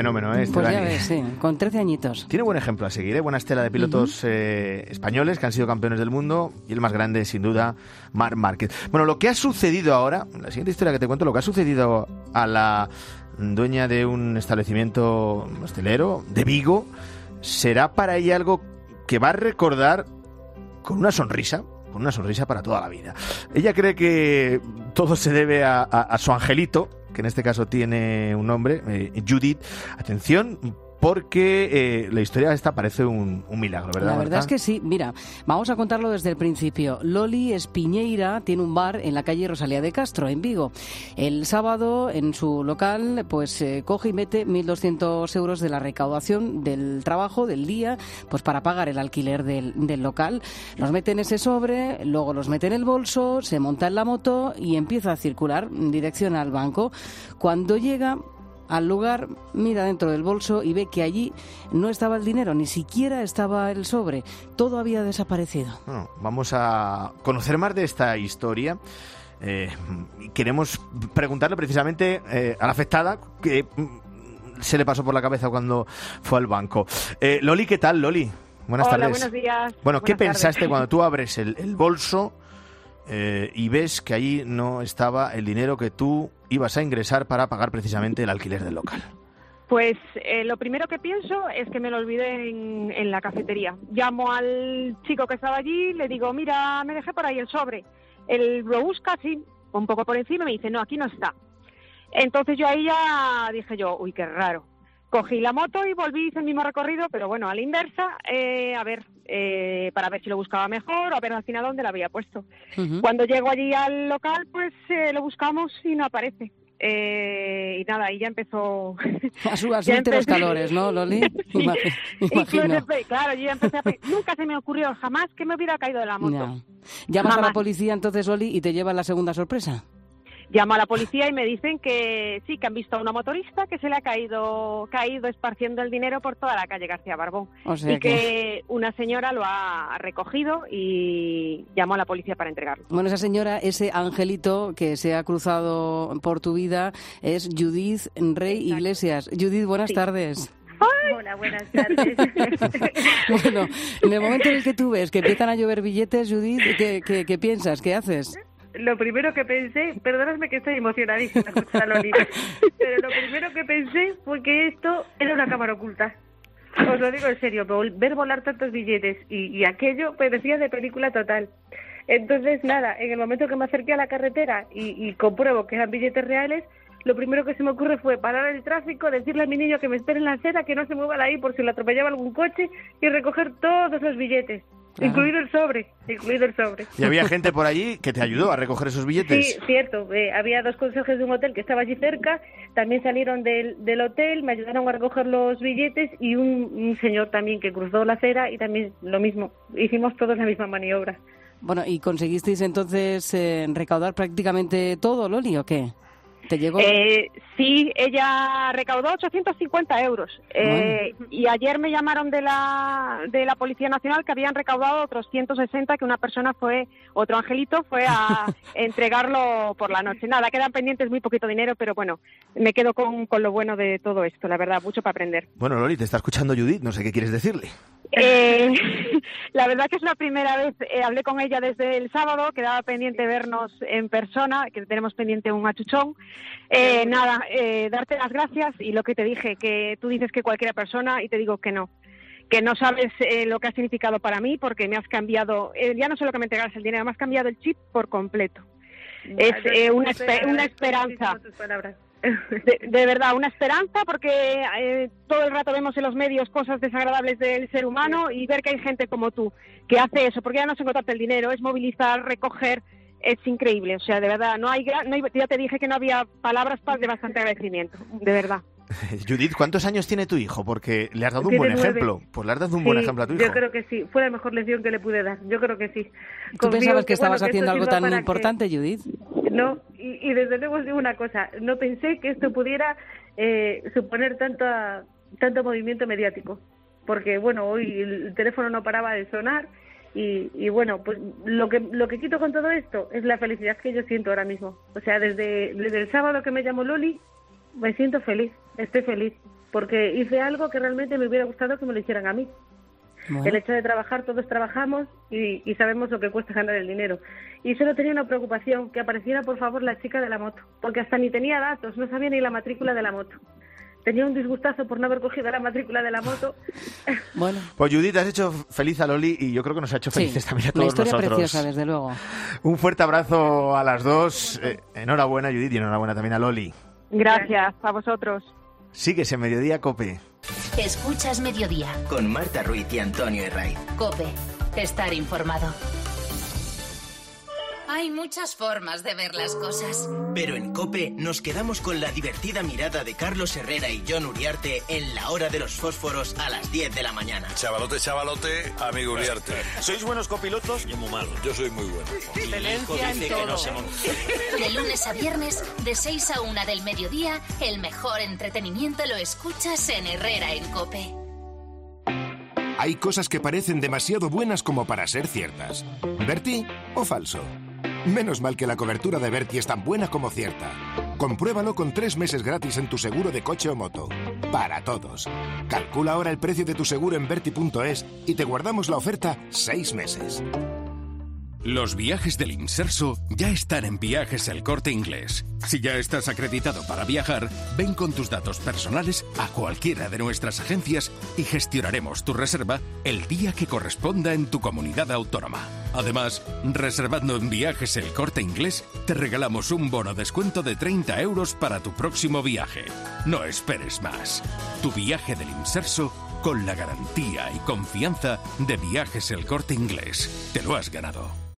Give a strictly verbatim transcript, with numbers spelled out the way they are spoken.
fenómeno, ¿eh? Este Pues Dani. ya ves, sí, con trece añitos. Tiene buen ejemplo a seguir, ¿eh? Buena estela de pilotos uh-huh. eh, españoles que han sido campeones del mundo, y el más grande, sin duda, Marc Márquez. Bueno, lo que ha sucedido ahora, la siguiente historia que te cuento, lo que ha sucedido a la dueña de un establecimiento hostelero de Vigo, será para ella algo que va a recordar con una sonrisa, con una sonrisa para toda la vida. Ella cree que todo se debe a, a, a su angelito, que en este caso tiene un nombre, eh, Judith. Atención, porque eh, la historia esta parece un, un milagro, ¿verdad? La verdad Marta? es que sí. Mira, vamos a contarlo desde el principio. Loli Espiñeira tiene un bar en la calle Rosalía de Castro, en Vigo. El sábado, en su local, pues eh, coge y mete mil doscientos euros de la recaudación del trabajo del día, pues para pagar el alquiler del, del local. Los mete en ese sobre, luego los mete en el bolso, se monta en la moto y empieza a circular en dirección al banco. Cuando llega al lugar, mira dentro del bolso y ve que allí no estaba el dinero, ni siquiera estaba el sobre. Todo había desaparecido. Bueno, vamos a conocer más de esta historia. Eh, queremos preguntarle precisamente eh, a la afectada qué se le pasó por la cabeza cuando fue al banco. Eh, Loli, ¿qué tal, Loli? Buenas Hola, tardes. buenos días. Bueno, ¿qué Buenas pensaste tardes. cuando tú abres el, el bolso eh, y ves que allí no estaba el dinero que tú ibas a ingresar para pagar precisamente el alquiler del local? Pues eh, lo primero que pienso es que me lo olvidé en, en la cafetería. Llamo al chico que estaba allí, le digo, mira, me dejé por ahí el sobre. Él lo busca así, un poco por encima, y me dice, no, aquí no está. Entonces yo ahí ya dije yo, uy, qué raro. Cogí la moto y volví, hice el mismo recorrido, pero bueno, a la inversa, eh, a ver, eh, para ver si lo buscaba mejor o a ver al final dónde lo había puesto. Uh-huh. Cuando llego allí al local, pues eh, lo buscamos y no aparece. Eh, y nada, ahí ya empezó... A, su, a subirte los calores, ¿no, Loli? Sí. Imagino. Imagino. Claro, yo ya empecé a... Nunca se me ocurrió jamás que me hubiera caído de la moto. Ya. Llamas jamás. a la policía entonces, Loli, y te llevan la segunda sorpresa. Llamo a la policía y me dicen que sí, que han visto a una motorista que se le ha caído caído esparciendo el dinero por toda la calle García Barbón. O sea y que... que una señora lo ha recogido y llamó a la policía para entregarlo. Bueno, esa señora, ese angelito que se ha cruzado por tu vida, es Judith Rey Exacto. Iglesias. Judith, buenas sí. tardes. Hola, buenas tardes. Bueno, en el momento en el que tú ves que empiezan a llover billetes, Judith, ¿qué, qué, qué piensas? ¿Qué haces? Lo primero que pensé, perdonadme que estoy emocionadísima escuchar a Loli, pero lo primero que pensé fue que esto era una cámara oculta. Os lo digo en serio, ver volar tantos billetes y, y aquello parecía de película total. Entonces, nada, en el momento que me acerqué a la carretera y, y compruebo que eran billetes reales, lo primero que se me ocurre fue parar el tráfico, decirle a mi niño que me espere en la acera, que no se mueva de ahí por si lo atropellaba algún coche, y recoger todos los billetes. Claro. Incluido el sobre, incluido el sobre. ¿Y había gente por allí que te ayudó a recoger esos billetes? Sí, cierto. Eh, había dos conserjes de un hotel que estaba allí cerca, también salieron del, del hotel, me ayudaron a recoger los billetes y un, un señor también que cruzó la acera y también lo mismo. Hicimos todos la misma maniobra. Bueno, ¿y conseguisteis entonces eh, recaudar prácticamente todo, Loli, o qué? ¿Te llegó? Eh, sí, ella recaudó ochocientos cincuenta euros. Eh, bueno. Y ayer me llamaron de la de la Policía Nacional que habían recaudado otros ciento sesenta, que una persona fue, otro angelito, fue a entregarlo por la noche. Nada, quedan pendientes muy poquito dinero, pero bueno, me quedo con, con lo bueno de todo esto, la verdad, mucho para aprender. Bueno, Loli, te está escuchando Judith, no sé qué quieres decirle. Eh, la verdad que es la primera vez, eh, hablé con ella desde el sábado, quedaba pendiente vernos en persona, que tenemos pendiente un achuchón. Eh, nada, eh, darte las gracias y lo que te dije, que tú dices que cualquiera persona y te digo que no, que no sabes eh, lo que ha significado para mí porque me has cambiado, eh, ya no solo que me entregaras el dinero, me has cambiado el chip por completo. No, es eh, una, esper- una esperanza. De, de verdad, una esperanza porque eh, todo el rato vemos en los medios cosas desagradables del ser humano y ver que hay gente como tú que hace eso, porque ya no es encontrarte el dinero, es movilizar, recoger, es increíble, o sea, de verdad, no hay, no hay ya te dije que no había palabras de bastante agradecimiento, de verdad. Judith, ¿cuántos años tiene tu hijo? Porque le has dado un buen ejemplo. Pues le has dado un sí, buen ejemplo a tu hijo. Yo creo que sí. Fue la mejor lección que le pude dar. Yo creo que sí. ¿Tú Confío pensabas que, que estabas bueno, que haciendo algo tan importante, que... Judith? No, y, y desde luego os digo una cosa. No pensé que esto pudiera eh, suponer tanto, tanto movimiento mediático. Porque, bueno, hoy el teléfono no paraba de sonar. Y, y bueno, pues lo que lo que quito con todo esto es la felicidad que yo siento ahora mismo. O sea, desde, desde el sábado que me llamó Loli, me siento feliz. Estoy feliz. porque hice algo que realmente me hubiera gustado que me lo hicieran a mí. Bueno. El hecho de trabajar, todos trabajamos y, y sabemos lo que cuesta ganar el dinero. Y solo tenía una preocupación, que apareciera por favor la chica de la moto, porque hasta ni tenía datos, no sabía ni la matrícula de la moto. Tenía un disgustazo por no haber cogido la matrícula de la moto. Bueno. Pues Judith, has hecho feliz a Loli y yo creo que nos ha hecho felices sí, también a todos nosotros. Una historia preciosa, desde luego. Un fuerte abrazo a las dos. Eh, enhorabuena, Judith, y enhorabuena también a Loli. Gracias, a vosotros. Sigues en Mediodía Cope. Escuchas Mediodía. Con Marta Ruiz y Antonio Herraiz. Cope, estar informado. Hay muchas formas de ver las cosas. Pero en COPE nos quedamos con la divertida mirada de Carlos Herrera y Jon Uriarte en La Hora de los Fósforos a las diez de la mañana. Chavalote, chavalote, amigo Uriarte. ¿Sois buenos copilotos? Yo muy malo, yo soy muy bueno. Excelencia en todo. De lunes a viernes, de seis a una del mediodía, el mejor entretenimiento lo escuchas en Herrera en COPE. Hay cosas que parecen demasiado buenas como para ser ciertas. ¿Berti o falso? Menos mal que la cobertura de Berti es tan buena como cierta. Compruébalo con tres meses gratis en tu seguro de coche o moto. Para todos. Calcula ahora el precio de tu seguro en berti punto es y te guardamos la oferta seis meses. Los viajes del Inserso ya están en Viajes El Corte Inglés. Si ya estás acreditado para viajar, ven con tus datos personales a cualquiera de nuestras agencias y gestionaremos tu reserva el día que corresponda en tu comunidad autónoma. Además, reservando en Viajes El Corte Inglés, te regalamos un bono descuento de treinta euros para tu próximo viaje. No esperes más. Tu viaje del Inserso con la garantía y confianza de Viajes El Corte Inglés. Te lo has ganado.